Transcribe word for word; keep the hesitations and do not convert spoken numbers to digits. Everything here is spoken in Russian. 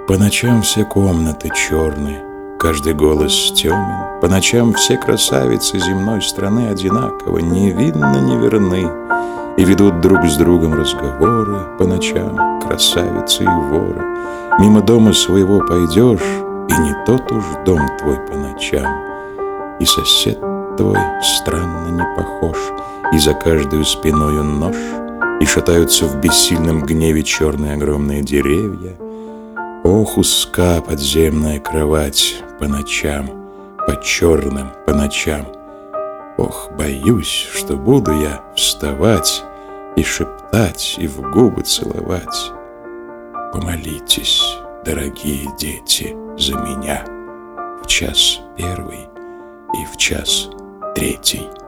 По ночам все комнаты черны, каждый голос темен. По ночам все красавицы земной страны одинаково невинно неверны и ведут друг с другом разговоры по ночам, красавицы и воры. Мимо дома своего пойдешь, и не тот уж дом твой по ночам, и сосед твой странно не похож, и за каждую спиною нож, и шатаются в бессильном гневе черные огромные деревья. Ох, узка подземная кровать по ночам, по черным по ночам. Ох, боюсь, что буду я вставать и шептать, и в губы целовать. Помолитесь, дорогие дети, за меня в час первый и в час третий.